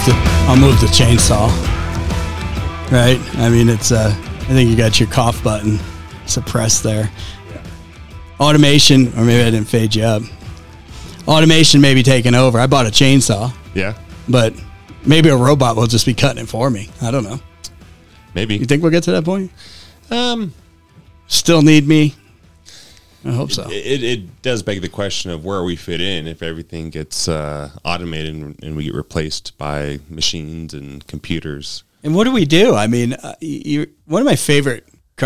move the chainsaw. Right? I mean, it's I think you got your cough button suppressed there. Automation, or maybe I didn't fade you up. Automation may be taking over. I bought a chainsaw. Yeah. But maybe a robot will just be cutting it for me. I don't know. Maybe. You think we'll get to that point? Still need me? I hope so. It does beg the question of where we fit in if everything gets automated and we get replaced by machines and computers. And what do we do? I mean, one of my favorite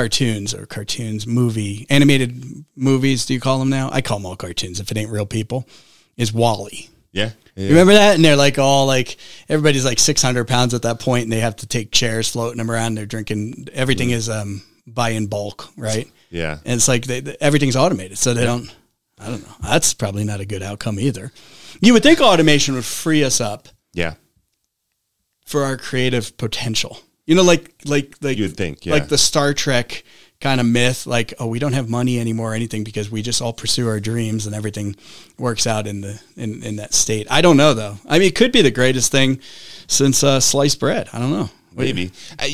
animated movies, do you call them now? I call them all cartoons if it ain't real people, is WALL-E. Yeah. You remember that? And they're like all like, everybody's like 600 pounds at that point and they have to take chairs floating them around. They're drinking, everything is buy in bulk, right? Yeah. And it's like everything's automated. So they don't, I don't know. That's probably not a good outcome either. You would think automation would free us up. Yeah. For our creative potential. You know, like you would think, yeah. Like the Star Trek kind of myth, like, oh, we don't have money anymore or anything because we just all pursue our dreams and everything works out in that state. I don't know though. I mean, it could be the greatest thing since sliced bread. I don't know. Maybe.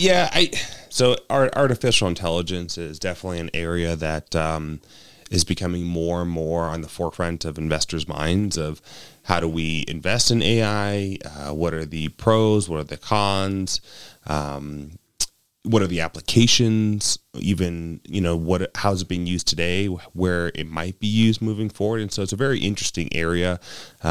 So artificial intelligence is definitely an area that is becoming more and more on the forefront of investors' minds of how do we invest in AI? What are the pros? What are the cons? What are the applications? Even, how's it being used today? Where it might be used moving forward? And so it's a very interesting area.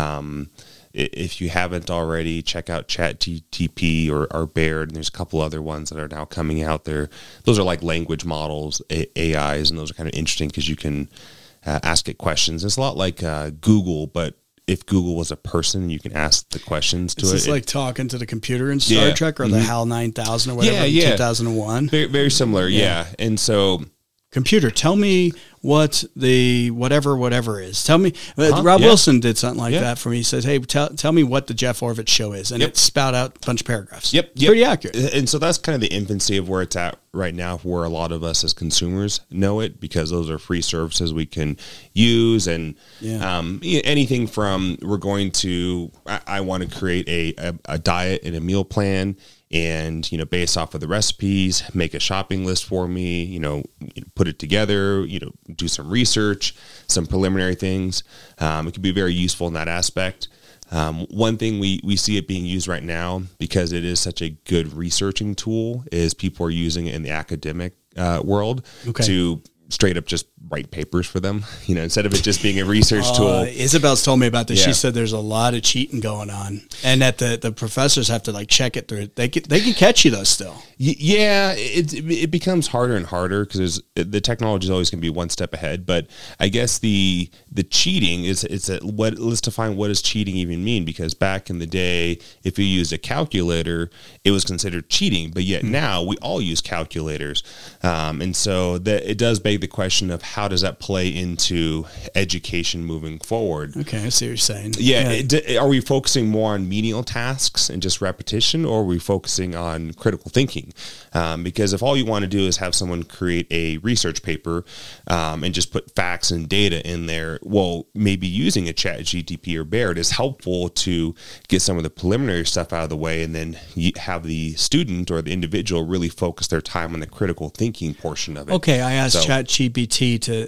If you haven't already, check out ChatGPT or Baird, and there's a couple other ones that are now coming out there. Those are like language models, AIs, and those are kind of interesting because you can ask it questions. It's a lot like Google, but if Google was a person, you can ask the questions to it. It's like talking to the computer in Star Trek or the HAL 9000 or whatever in 2001. Very, very similar, yeah. And so... Computer, tell me what the whatever is. Tell me. Rob Wilson did something like that for me. He says, "Hey, tell me what the Jeff Orvich show is," and it spout out a bunch of paragraphs. Pretty accurate. And so that's kind of the infancy of where it's at right now, where a lot of us as consumers know it because those are free services we can use, and anything from we're going to I want to create a diet and a meal plan. And, based off of the recipes, make a shopping list for me, put it together, do some research, some preliminary things. It can be very useful in that aspect. One thing we see it being used right now, because it is such a good researching tool, is people are using it in the academic world to straight up just write papers for them, instead of it just being a research tool. Isabel's told me about this. She said there's a lot of cheating going on and that the professors have to check it through. They can catch you though still. Yeah, it becomes harder and harder because the technology is always going to be one step ahead. But I guess the cheating let's define what does cheating even mean, because back in the day, if you used a calculator, it was considered cheating. But yet now we all use calculators, and so it does beg the question of how does that play into education moving forward? Okay, I see what you're saying. Yeah. Are we focusing more on menial tasks and just repetition, or are we focusing on critical thinking? Because if all you want to do is have someone create a research paper and just put facts and data in there, well, maybe using a ChatGPT or Baird is helpful to get some of the preliminary stuff out of the way, and then you have the student or the individual really focus their time on the critical thinking portion of it. Okay, I asked ChatGPT to,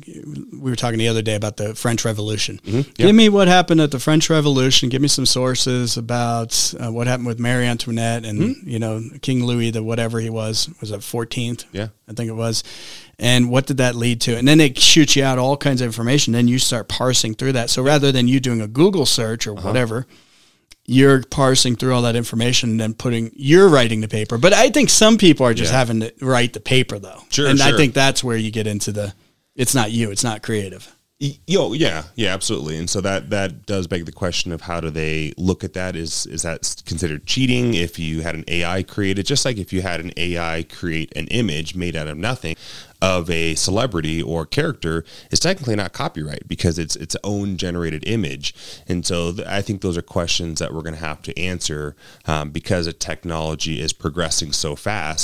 we were talking the other day about the French Revolution. Give me what happened at the French Revolution. Give me some sources about what happened with Marie Antoinette and, King Louis, the whatever he was it 14th? Yeah. I think it was. And what did that lead to? And then they shoot you out all kinds of information. Then you start parsing through that. So rather than you doing a Google search or whatever, you're parsing through all that information and then you're writing the paper. But I think some people are just having to write the paper though. Sure. I think that's where you get into it's not you, it's not creative. Yeah, absolutely. And so that does beg the question of how do they look at that? Is that considered cheating if you had an AI create it? Just like if you had an AI create an image made out of nothing of a celebrity or character, it's technically not copyright because it's its own generated image. And so I think those are questions that we're going to have to answer because the technology is progressing so fast.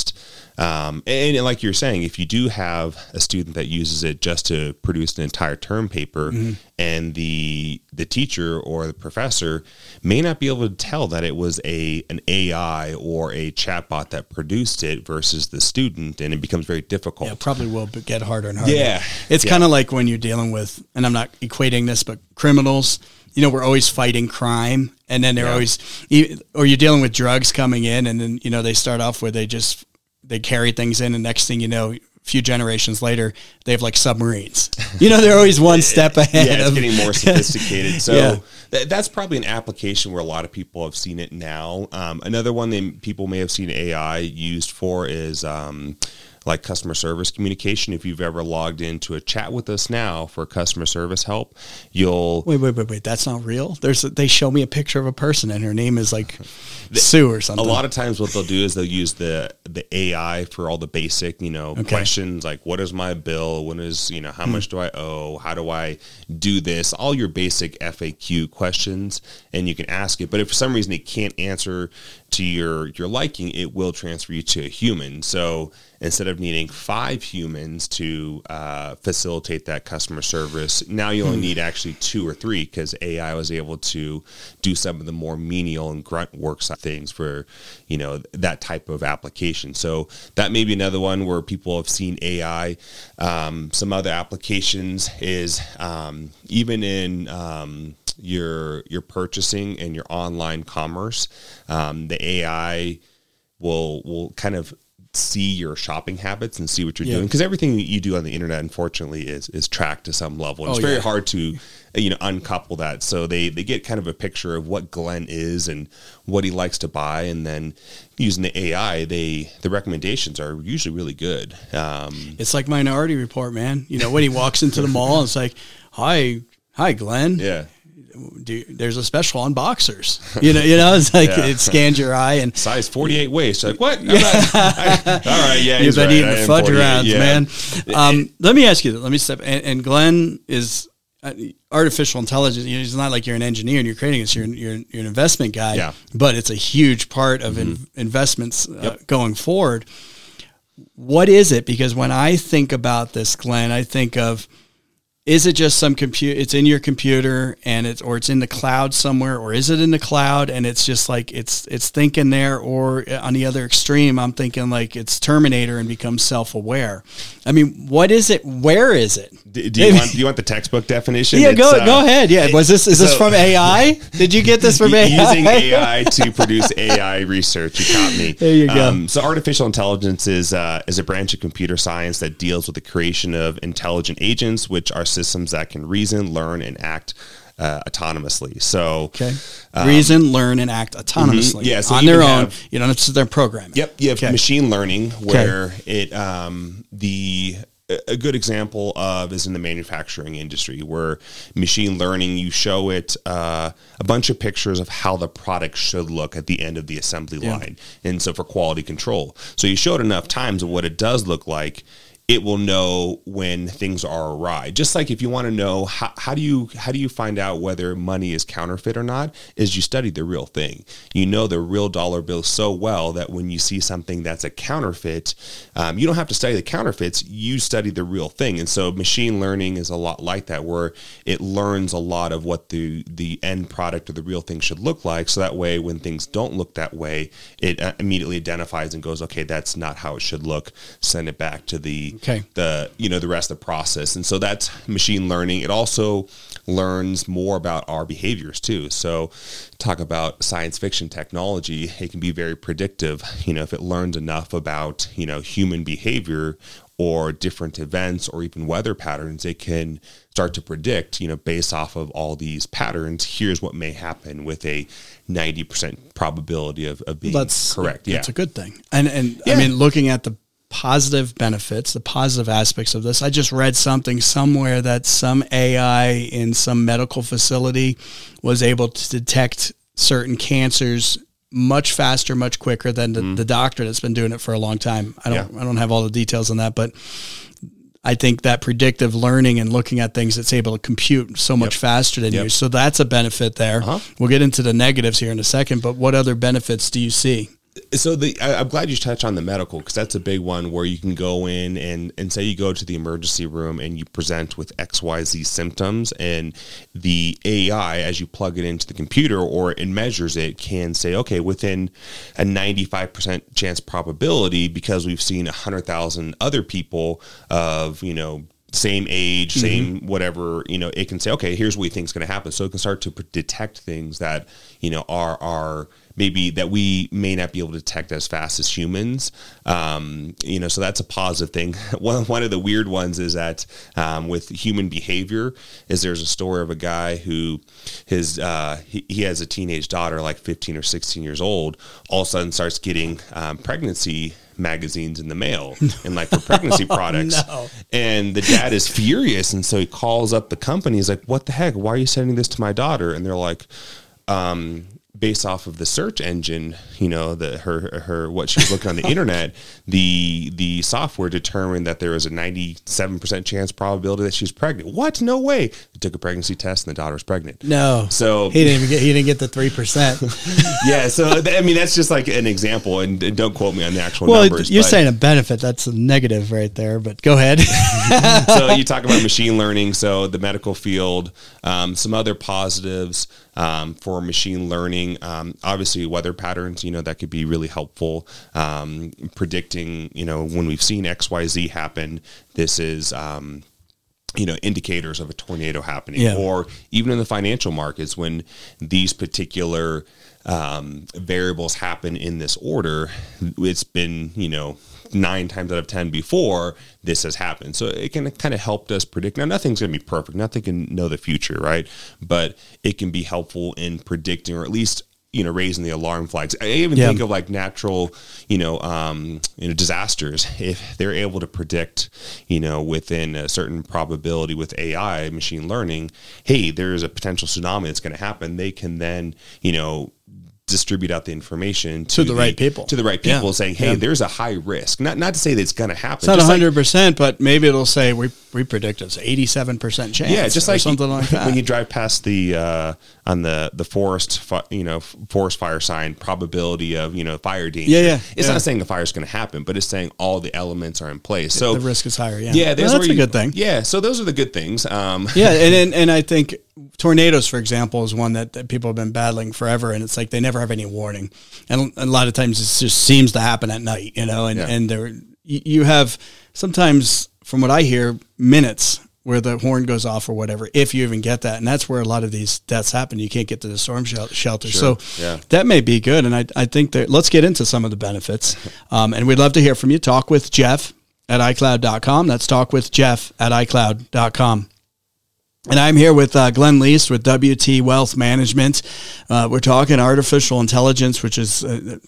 And like you're saying, if you do have a student that uses it just to produce an entire term paper, and the teacher or the professor may not be able to tell that it was an AI or a chatbot that produced it versus the student, and it becomes very difficult. Yeah, probably will get harder and harder. Yeah. It's kind of like when you're dealing with, and I'm not equating this, but criminals, we're always fighting crime, and then they're always, or you're dealing with drugs coming in, and then, they start off where they carry things in, and next thing you know, a few generations later, they have like submarines. They're always one step ahead. Yeah, it's getting more sophisticated. So that's probably an application where a lot of people have seen it now. Another one that people may have seen AI used for is like customer service communication. If you've ever logged into a chat with us now for customer service help, you'll... Wait. That's not real? They show me a picture of a person and her name is like Sue or something. A lot of times what they'll do is they'll use the AI for all the basic, questions like, what is my bill? When is, how much do I owe? How do I do this? All your basic FAQ questions, and you can ask it. But if for some reason it can't answer to your liking, it will transfer you to a human. So instead of needing 5 humans to facilitate that customer service, now you only need actually 2 or 3, because AI was able to do some of the more menial and grunt work side things for, that type of application. So that may be another one where people have seen AI. Some other applications is even in your purchasing and your online commerce, the AI will kind of see your shopping habits and see what you're doing, because everything that you do on the internet, unfortunately, is tracked to some level. It's very hard to uncouple that. So they get kind of a picture of what Glenn is and what he likes to buy, and then using the AI, the recommendations are usually really good. It's like Minority Report, man. When he walks into the mall, it's like, hi Glenn. Yeah. There's a special on boxers. It's like it scans your eye and size 48 waist. Like, what? All right, yeah, you've been eating fudge rounds, man. Let me ask you. Let me step. And Glenn is artificial intelligence. It's not like you're an engineer and you're creating this. You're an investment guy. Yeah. But it's a huge part of investments going forward. What is it? Because when I think about this, Glenn, I think of, is it just some computer? It's in your computer, and it's in the cloud somewhere, or is it in the cloud and it's just like it's thinking there? Or on the other extreme, I'm thinking like it's Terminator and becomes self-aware. I mean, what is it? Where is it? Do you want the textbook definition? Yeah, go ahead. Yeah, is this from AI? Did you get this from AI? Using AI to produce AI research. You caught me. There you go. So artificial intelligence is a branch of computer science that deals with the creation of intelligent agents, which are systems that can reason, learn, and act autonomously. So reason, learn, and act autonomously. Yeah, so on their own. You don't have to sit there and program it. Yep. You have machine learning, where it a good example of is in the manufacturing industry, where machine learning, you show it a bunch of pictures of how the product should look at the end of the assembly line. And so for quality control. So you show it enough times of what it does look like, it will know when things are awry. Just like if you want to know how do you find out whether money is counterfeit or not, is you study the real thing. You know the real dollar bill so well that when you see something that's a counterfeit, you don't have to study the counterfeits, you study the real thing. And so machine learning is a lot like that, where it learns a lot of what the end product or the real thing should look like. So that way, when things don't look that way, it immediately identifies and goes, okay, that's not how it should look. Send it back to the rest of the process. And so that's machine learning. It also learns more about our behaviors too. So talk about science fiction technology, it can be very predictive. If it learns enough about, human behavior or different events or even weather patterns, it can start to predict, based off of all these patterns, here's what may happen with a 90% probability of being correct. That's a good thing. And I mean, looking at the positive benefits, the positive aspects of this. I just read something somewhere that some AI in some medical facility was able to detect certain cancers much faster, much quicker than the doctor that's been doing it for a long time. I don't have all the details on that, but I think that predictive learning and looking at things, it's able to compute so much faster than you. So that's a benefit there. We'll get into the negatives here in a second, but what other benefits do you see? So I'm glad you touched on the medical, because that's a big one where you can go in and say you go to the emergency room and you present with XYZ symptoms, and the AI, as you plug it into the computer or it measures it, can say, okay, within a 95% chance probability, because we've seen 100,000 other people of, same age, same whatever, it can say, okay, here's what we think is going to happen. So it can start to detect things that, are maybe that we may not be able to detect as fast as humans. So that's a positive thing. One of the weird ones is that with human behavior is there's a story of a guy who he has a teenage daughter, like 15 or 16 years old, all of a sudden starts getting pregnancy magazines in the mail and like for pregnancy products. No. And the dad is furious. And so he calls up the company. He's like, what the heck? Why are you sending this to my daughter? And they're like, based off of the search engine, her what she was looking on the internet, the software determined that there was a 97% chance probability that she's pregnant. What? No way. They took a pregnancy test and the daughter was pregnant. No. So he didn't get the 3%. Yeah. So that's just like an example, and don't quote me on the actual numbers. You're saying a benefit. That's a negative right there, but go ahead. So you talk about machine learning. So the medical field, some other positives for machine learning. Obviously weather patterns, that could be really helpful. Predicting, when we've seen XYZ happen, this is, indicators of a tornado happening. Yeah. Or even in the financial markets, when these particular variables happen in this order, it's been, 9 times out of 10 before this has happened. So it can kind of help us predict. Now, nothing's going to be perfect. Nothing can know the future, right? But it can be helpful in predicting, or at least, raising the alarm flags. I even think of like natural, disasters. If they're able to predict, within a certain probability with AI, machine learning, hey, there's a potential tsunami that's going to happen. They can then, distribute out the information to the right people, saying, hey, there's a high risk. Not to say that it's going to happen. It's not 100%, but maybe it'll say we predict it's 87% chance. Yeah, just like something like that. When you drive past the on the forest fire sign, probability of fire danger. Yeah. It's not saying the fire is going to happen, but it's saying all the elements are in place. So the risk is higher. Yeah, that's a good thing. Yeah, so those are the good things. And I think tornadoes, for example, is one that people have been battling forever, and it's like they never have any warning, and a lot of times it just seems to happen at night, and there you have sometimes, from what I hear, minutes where the horn goes off or whatever, if you even get that, and that's where a lot of these deaths happen. You can't get to the storm shelter, sure. So that may be good, and I think that let's get into some of the benefits, and we'd love to hear from you. Talk with Jeff at iCloud.com. That's talkwithjeff at iCloud.com. And I'm here with Glenn Least with WT Wealth Management. We're talking artificial intelligence, which is,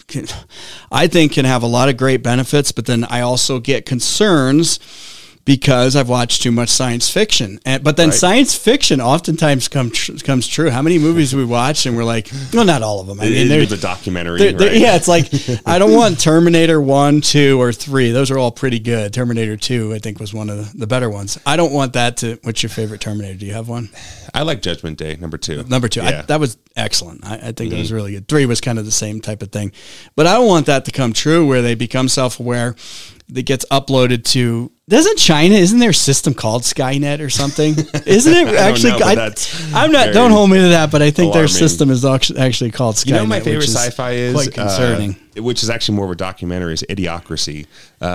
I think, can have a lot of great benefits, but then I also get concerns because I've watched too much science fiction. But then science fiction oftentimes comes true. How many movies we watch and we're like, well, not all of them. I mean, there's a documentary. Right? Yeah, it's like, I don't want Terminator 1, 2, or 3. Those are all pretty good. Terminator 2, I think, was one of the better ones. I don't want that to, what's your favorite Terminator? Do you have one? I like Judgment Day, number 2. Number 2. Yeah. That was excellent. I think that was really good. 3 was kind of the same type of thing. But I don't want that to come true where they become self-aware. That gets uploaded to, isn't there a system called Skynet or something? Isn't it actually? Don't hold me to that, but I think their system is actually called Skynet. My favorite sci-fi is quite concerning. Which is actually more of a documentary, is Idiocracy.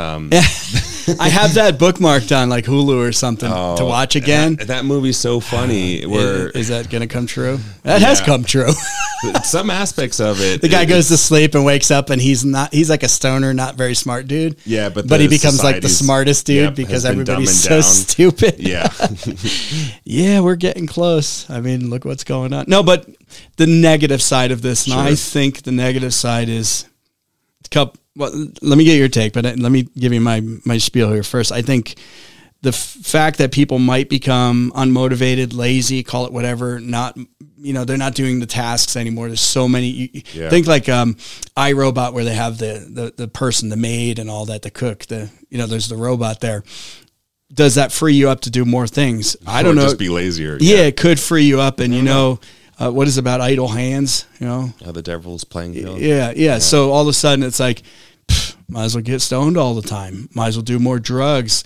I have that bookmarked on like Hulu or something to watch again. That movie's so funny. Is that going to come true? That has come true. Some aspects of it. The guy goes to sleep and wakes up, and he's like a stoner, not very smart dude. Yeah, but he becomes like the smartest dude because everybody's so stupid. Yeah. Yeah, we're getting close. I mean, look what's going on. No, but the negative side of this, and I think the negative side is, well, let me get your take, but let me give you my spiel here first. I think the fact that people might become unmotivated, lazy, call it whatever, they're not doing the tasks anymore. There's so many. Think like iRobot, where they have the person, the maid, and all that, the cook. There's the robot there. Does that free you up to do more things? I don't know. Just be lazier. Yeah, it could free you up, and what is it about idle hands? How the devil's playing field. Yeah. So all of a sudden it's like, might as well get stoned all the time. Might as well do more drugs.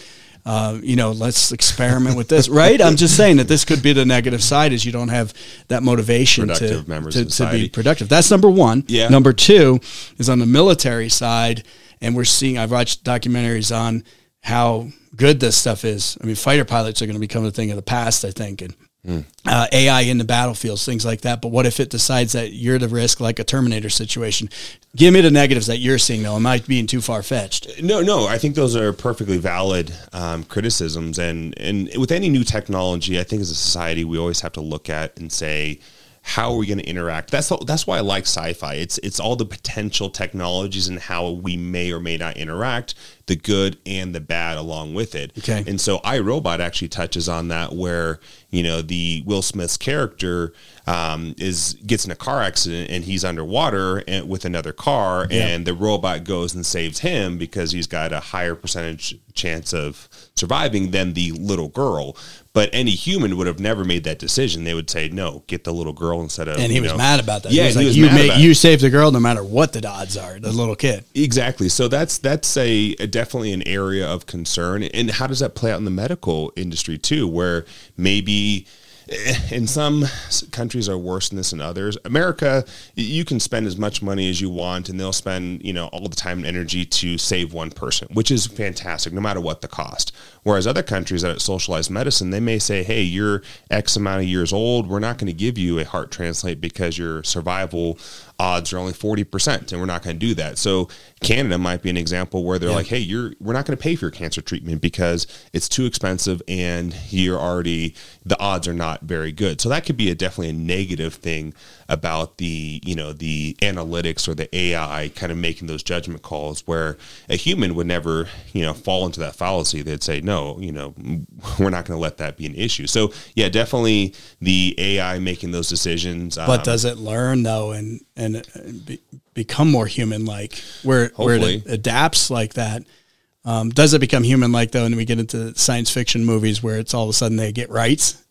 Let's experiment with this, right? I'm just saying that this could be the negative side, is you don't have that motivation to be productive. That's number one. Yeah. Number two is on the military side, and I've watched documentaries on how good this stuff is. I mean, fighter pilots are going to become a thing of the past, I think, and AI in the battlefields, things like that. But what if it decides that you're the risk, like a Terminator situation? Give me the negatives that you're seeing, though. Am I being too far-fetched? No. I think those are perfectly valid criticisms. And with any new technology, I think as a society, we always have to look at and say, how are we going to interact? That's why I like sci-fi. It's all the potential technologies and how we may or may not interact, the good and the bad along with it. Okay. And so iRobot actually touches on that, where the Will Smith's character gets in a car accident and he's underwater with another car, and the robot goes and saves him because he's got a higher percentage chance of surviving than the little girl. But any human would have never made that decision. They would say, no, get the little girl instead of... And he was mad about that. Yeah, he was like, you saved the girl no matter what the odds are, the little kid. Exactly. So that's definitely an area of concern. And how does that play out in the medical industry too, where maybe... in some countries are worse than this than others. America, you can spend as much money as you want, and they'll spend, all the time and energy to save one person, which is fantastic, no matter what the cost. Whereas other countries that socialized medicine, they may say, hey, you're X amount of years old. We're not going to give you a heart transplant because your survival odds are only 40%, and we're not going to do that. So Canada might be an example where they're like, hey, we're not going to pay for your cancer treatment because it's too expensive and the odds are not very good. So that could be definitely a negative thing about the analytics or the AI kind of making those judgment calls, where a human would never, fall into that fallacy. They'd say, no, we're not going to let that be an issue. So yeah, definitely the AI making those decisions. But does it learn though, and become more human-like, where it adapts like that? Does it become human-like though, and we get into science fiction movies where it's all of a sudden they get rights?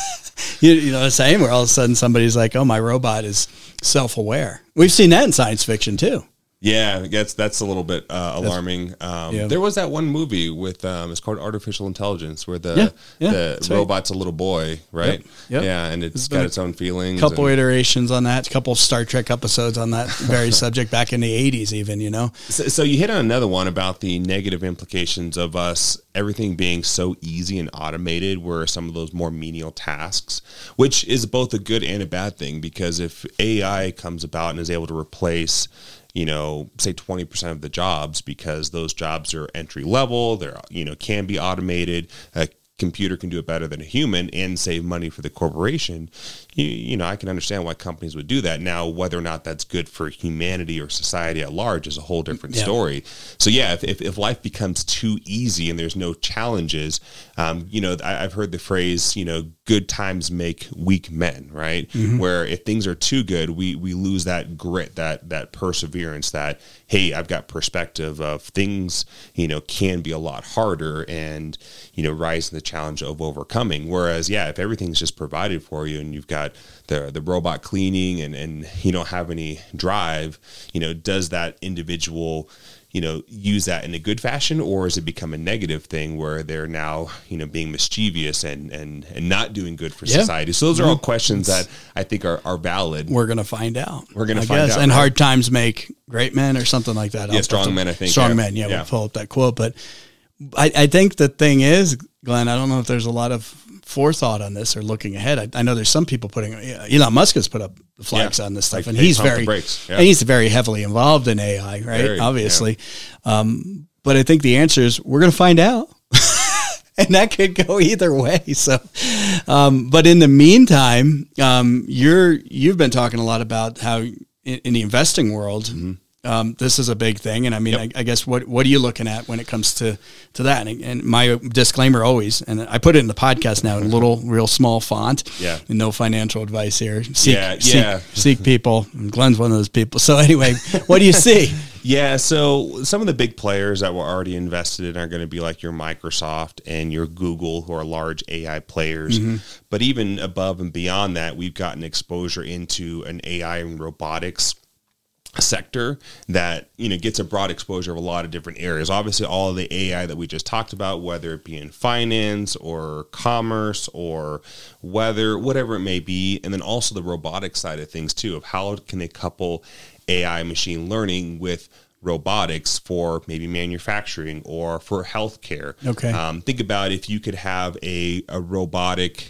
You know what I'm saying? Where all of a sudden somebody's like, oh, my robot is self-aware. We've seen that in science fiction too. Yeah, that's a little bit alarming. There was that one movie with it's called Artificial Intelligence, where the robot's a little boy, right? Yep. Yeah, and it's got its own feelings. A couple iterations on that, a couple of Star Trek episodes on that very subject back in the 80s even, So you hit on another one about the negative implications of everything being so easy and automated, where some of those more menial tasks, which is both a good and a bad thing, because if AI comes about and is able to replace say 20% of the jobs, because those jobs are entry level, they're, can be automated. A computer can do it better than a human and save money for the corporation. I can understand why companies would do that. Now, whether or not that's good for humanity or society at large is a whole different story. So yeah, if life becomes too easy and there's no challenges, I've heard the phrase, good times make weak men, right? Mm-hmm. Where if things are too good, we lose that grit, that perseverance, that, hey, I've got perspective of things, can be a lot harder, and, rise in the challenge of overcoming. Whereas, yeah, if everything's just provided for you and you've got the robot cleaning and you don't have any drive, does that individual use that in a good fashion, or has it become a negative thing where they're now, being mischievous and not doing good for society? So those are all questions that I think are valid. We're going to find out. We're going to find out. And hard times make great men, or something like that. Yeah, strong men, I think. Strong men, yeah. We'll pull up that quote. But I think the thing is, Glenn, I don't know if there's a lot of forethought on this or looking ahead. I know there's some people Elon Musk has put up the flags on this stuff, and he's very heavily involved in AI, right? Obviously. Yeah. But I think the answer is we're going to find out. And that could go either way. So, but in the meantime, you've been talking a lot about how in the investing world, this is a big thing. And I mean, I guess what are you looking at when it comes to that? And my disclaimer always, and I put it in the podcast now in little, real small font. Yeah. And no financial advice here. Seek people. And Glenn's one of those people. So anyway, what do you see? Yeah, so some of the big players that we're already invested in are going to be like your Microsoft and your Google, who are large AI players. Mm-hmm. But even above and beyond that, we've gotten exposure into an AI and robotics sector that, you know, gets a broad exposure of a lot of different areas. Obviously, all of the AI that we just talked about, whether it be in finance or commerce or weather, whatever it may be, and then also the robotics side of things too, of how can they couple AI machine learning with robotics for maybe manufacturing or for healthcare. Okay. Think about if you could have a robotic,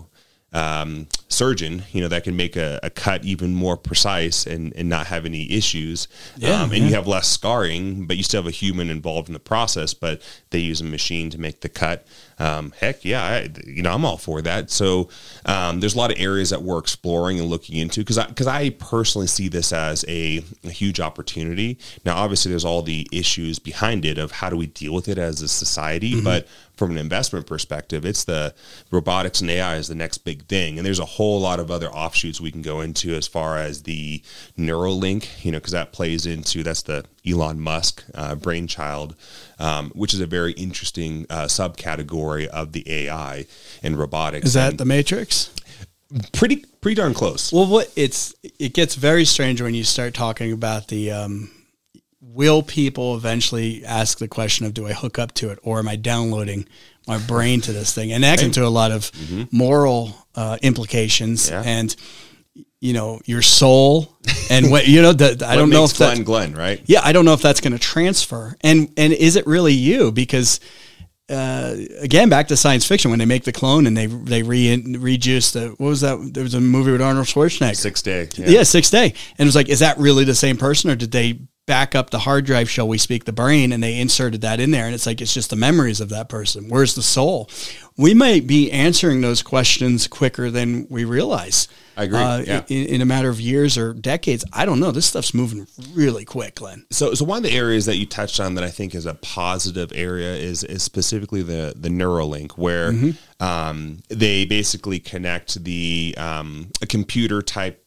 surgeon, that can make a cut even more precise and not have any issues. You have less scarring, but you still have a human involved in the process, but they use a machine to make the cut. Heck yeah, I'm all for that. So there's a lot of areas that we're exploring and looking into because I personally see this as a huge opportunity. Now, obviously, there's all the issues behind it of how do we deal with it as a society, mm-hmm. but from an investment perspective, it's the robotics and AI is the next big thing. And there's a whole lot of other offshoots we can go into as far as the Neuralink, because that plays into, that's the Elon Musk brainchild, which is a very interesting subcategory of the AI and robotics. Is that the Matrix? Pretty darn close. Well, it gets very strange when you start talking about the will people eventually ask the question of, do I hook up to it, or am I downloading my brain to this thing? And that gets into a lot of mm-hmm. moral implications and, your soul and what, I don't know if that's Glenn, right? Yeah. I don't know if that's going to transfer. And is it really you? Because, again, back to science fiction, when they make the clone and they rejuice what was that? There was a movie with Arnold Schwarzenegger. 6 Day. Yeah, 6 Day. And it was like, is that really the same person, or did they back up the hard drive, shall we speak, the brain, and they inserted that in there? And it's like, it's just the memories of that person. Where's the soul? We might be answering those questions quicker than we realize. I agree. In a matter of years or decades. I don't know. This stuff's moving really quick, Glenn. So one of the areas that you touched on that I think is a positive area is specifically the Neuralink, where mm-hmm. They basically connect the a computer type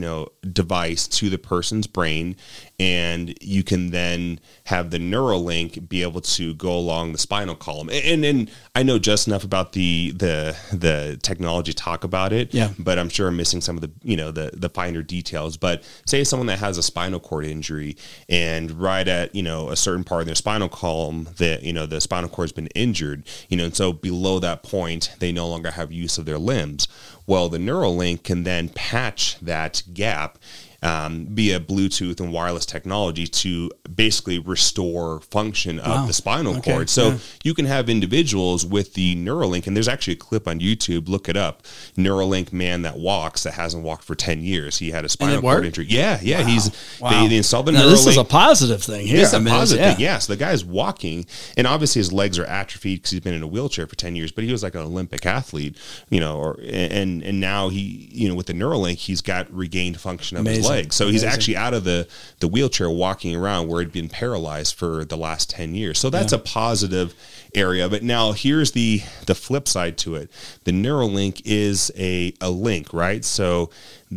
device to the person's brain, and you can then have the Neuralink be able to go along the spinal column. And I know just enough about the technology to talk about it, but I'm sure I'm missing some of the finer details. But say someone that has a spinal cord injury, and right at a certain part of their spinal column that the spinal cord's been injured, and so below that point they no longer have use of their limbs. Well, the Neuralink can then patch that gap via Bluetooth and wireless technology to basically restore function of the spinal cord. So you can have individuals with the Neuralink, and there's actually a clip on YouTube, look it up, Neuralink man that walks, that hasn't walked for 10 years. He had a spinal cord injury. Yeah. Wow. They installed the Neuralink. This is a positive thing here. It's a positive thing, yeah. So the guy's walking, and obviously his legs are atrophied because he's been in a wheelchair for 10 years, but he was like an Olympic athlete, and now he, with the Neuralink, he's got regained function of his legs. So he's actually out of the wheelchair walking around where he'd been paralyzed for the last 10 years. So that's a positive area. But now here's the flip side to it. The Neuralink is a link, right? So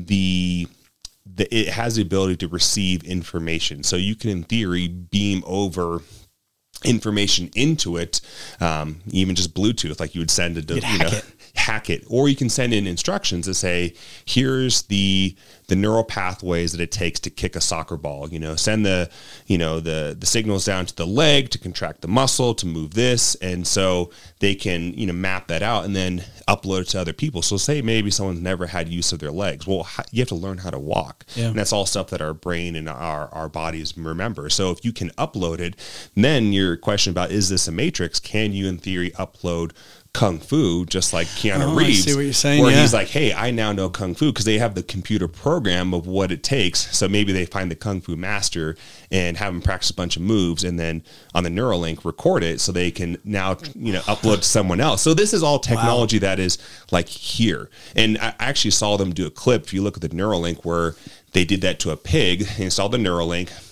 it has the ability to receive information. So you can, in theory, beam over information into it, even just Bluetooth, like you would send it, hack it, or you can send in instructions that say, here's the neural pathways that it takes to kick a soccer ball, send the signals down to the leg to contract the muscle to move this. And so they can, map that out and then upload it to other people. So say maybe someone's never had use of their legs. Well, you have to learn how to walk. Yeah. And that's all stuff that our brain and our bodies remember. So if you can upload it, then your question about, is this a matrix? Can you in theory upload Kung Fu, just like Keanu Reeves, I see what you're saying, where he's like, hey, I now know Kung Fu, because they have the computer program of what it takes. So maybe they find the Kung Fu master and have him practice a bunch of moves, and then on the Neuralink record it so they can now upload to someone else. So this is all technology that is like here. And I actually saw them do a clip, if you look at the Neuralink, where they did that to a pig, they installed the Neuralink,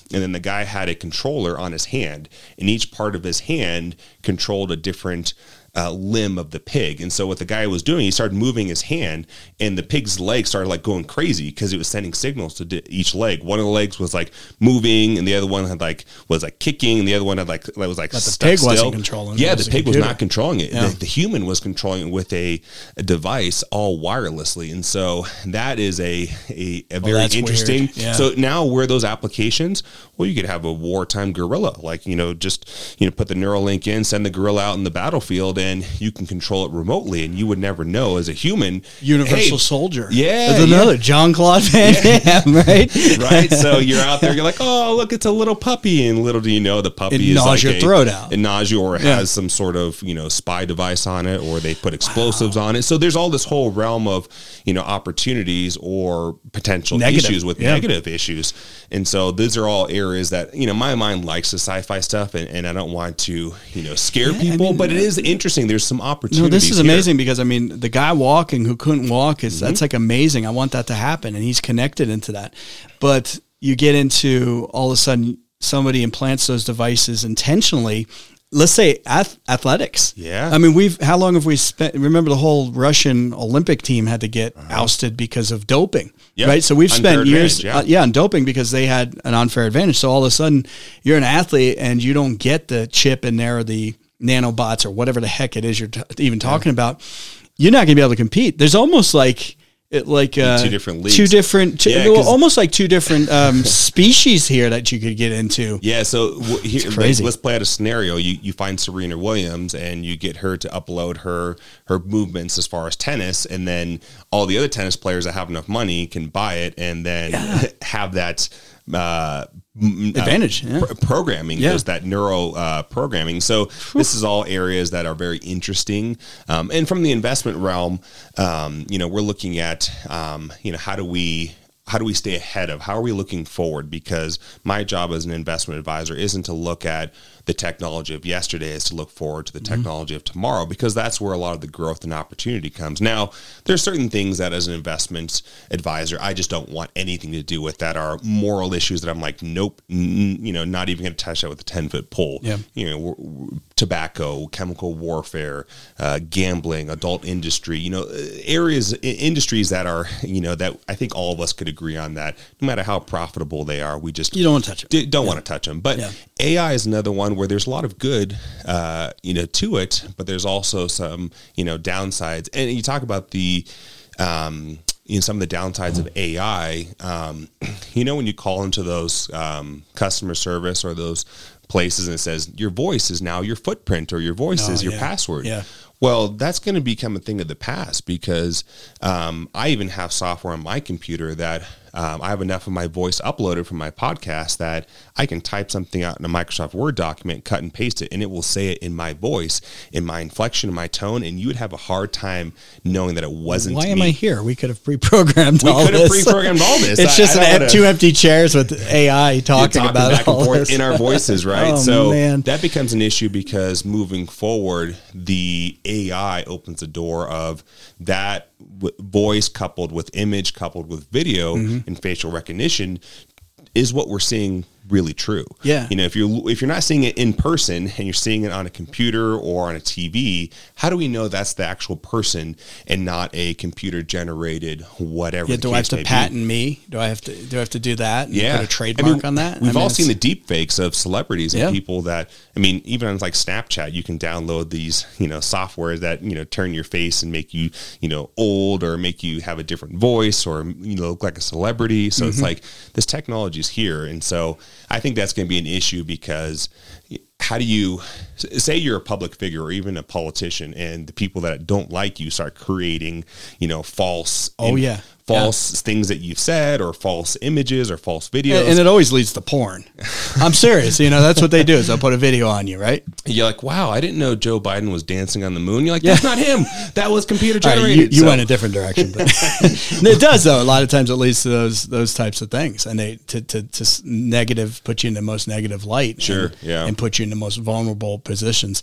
and then the guy had a controller on his hand, and each part of his hand controlled a different limb of the pig. And so what the guy was doing, he started moving his hand, and the pig's leg started like going crazy because it was sending signals to each leg. One of the legs was like moving, and the other one had was kicking, and the other one had was like but stuck the pig still. wasn't controlling it. Yeah, the pig was not controlling it. Yeah. The human was controlling it with a device all wirelessly. And so that is a very interesting. Yeah. So now where those applications, well, you could have a wartime guerrilla, like, just put the Neuralink in, send the guerrilla out in the battlefield, and you can control it remotely, and you would never know as a human. Universal soldier. Yeah. There's another Jean-Claude Van Damme, right? Right. So you're out there, you're like, oh, look, it's a little puppy. And little do you know, the puppy It is gnaws like your throat out. It gnaws you, or it has some sort of, spy device on it, or they put explosives on it. So there's all this whole realm of, opportunities or potential issues with negative issues. And so these are all areas that, my mind likes the sci-fi stuff, and I don't want to, scare people, but it is interesting. There's some opportunities. No, this is amazing because the guy walking who couldn't walk that's like amazing. I want that to happen, and he's connected into that. But you get into all of a sudden somebody implants those devices intentionally. Let's say athletics. Yeah. How long have we spent? Remember the whole Russian Olympic team had to get ousted because of doping, right? So we've spent years, on doping because they had an unfair advantage. So all of a sudden you're an athlete and you don't get the chip in there or the nanobots or whatever the heck it is you're even talking about. You're not going to be able to compete. There's almost like two different leagues. Almost like two different species here that you could get into. Yeah, so here, crazy. Let's play out a scenario. You find Serena Williams, and you get her to upload her movements as far as tennis, and then all the other tennis players that have enough money can buy it, and then have that advantage programming, there's that neuro programming. So this is all areas that are very interesting, and from the investment realm, we're looking at how do we stay ahead of, how are we looking forward? Because my job as an investment advisor isn't to look at the technology of yesterday, is to look forward to the technology of tomorrow, because that's where a lot of the growth and opportunity comes. Now, there's certain things that as an investment advisor, I just don't want anything to do with, that are moral issues that I'm like, nope, not even going to touch that with a 10-foot pole. Yeah. Tobacco, chemical warfare, gambling, adult industry, industries that are, that I think all of us could agree on, that no matter how profitable they are, we just you don't want to touch it. Don't want to touch them. But AI is another one where there's a lot of good, to it, but there's also some, downsides. And you talk about the, some of the downsides of AI. When you call into those customer service or those places and it says your voice is now your footprint, or your voice is your password. Yeah. Well, that's going to become a thing of the past, because I even have software on my computer that I have enough of my voice uploaded from my podcast that I can type something out in a Microsoft Word document, cut and paste it, and it will say it in my voice, in my inflection, in my tone, and you would have a hard time knowing that it wasn't me. Why am I here? We could have pre-programmed all this. We could have pre-programmed all this. It's just two empty chairs with AI talking about back all and forth this. in our voices, right? Man. That becomes an issue, because moving forward, the AI opens the door of that voice coupled with image, coupled with video and facial recognition, is what we're seeing really true. Yeah. If you're not seeing it in person and you're seeing it on a computer or on a TV, how do we know that's the actual person and not a computer generated whatever? Yeah. Do I have to patent me? Do I have to do that? And yeah. Put a trademark on that? We've all seen the deep fakes of celebrities and people that, even on like Snapchat, you can download these, software that, turn your face and make you, old, or make you have a different voice, or, look like a celebrity. So it's like, this technology is here. And so I think that's going to be an issue, because how do you say you're a public figure or even a politician, and the people that don't like you start creating, false things that you've said, or false images or false videos. And it always leads to porn. I'm serious. That's what they do, is they'll put a video on you, right? You're like, wow, I didn't know Joe Biden was dancing on the moon. You're like, that's not him. That was computer generated. Right, you went a different direction. But it does, though. A lot of times it leads to those types of things. And they to negative, put you in the most negative light. Sure, and put you in the most vulnerable positions.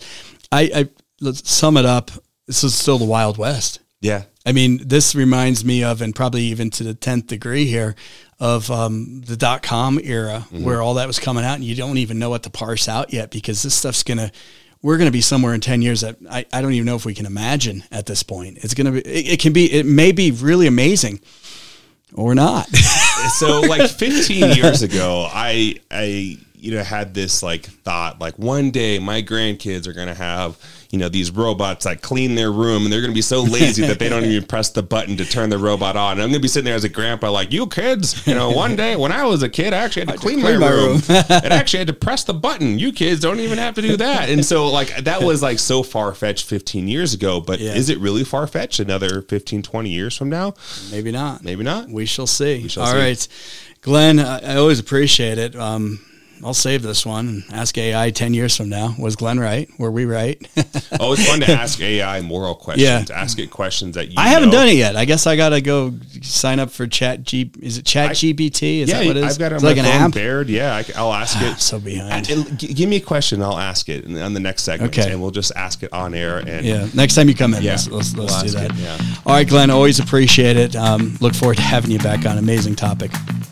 Let's sum it up. This is still the Wild West. Yeah. This reminds me of, and probably even to the 10th degree here, of the .com era where all that was coming out, and you don't even know what to parse out yet, because this stuff's we're going to be somewhere in 10 years that I don't even know if we can imagine at this point. It's going to be, it may be really amazing or not. So like 15 years ago, I had this like thought, like one day my grandkids are going to have, these robots that clean their room, and they're going to be so lazy that they don't even press the button to turn the robot on. And I'm going to be sitting there as a grandpa like, you kids, one day when I was a kid, I actually had to clean my room. And actually had to press the button. You kids don't even have to do that. And so like that was like so far-fetched 15 years ago, but is it really far-fetched another 15, 20 years from now? Maybe not. Maybe not. We shall see. All right. Glenn, I always appreciate it. I'll save this one and ask AI 10 years from now. Was Glenn right? Were we right? Oh, it's fun to ask AI moral questions. Ask it questions that I haven't done it yet. I guess I got to go sign up for Is it ChatGPT? Is that what it is? I've got it on my phone, app? Baird. Yeah, I'll ask it. So behind. Give me a question. I'll ask it on the next segment. Okay. And we'll just ask it on air. And next time you come in, let's we'll do that. It, All right, Glenn, always appreciate it. Look forward to having you back on. Amazing topic.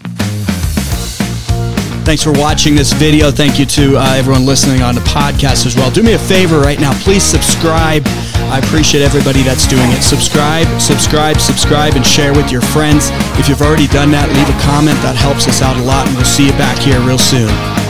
Thanks for watching this video. Thank you to everyone listening on the podcast as well. Do me a favor right now. Please subscribe. I appreciate everybody that's doing it. Subscribe, and share with your friends. If you've already done that, leave a comment. That helps us out a lot, and we'll see you back here real soon.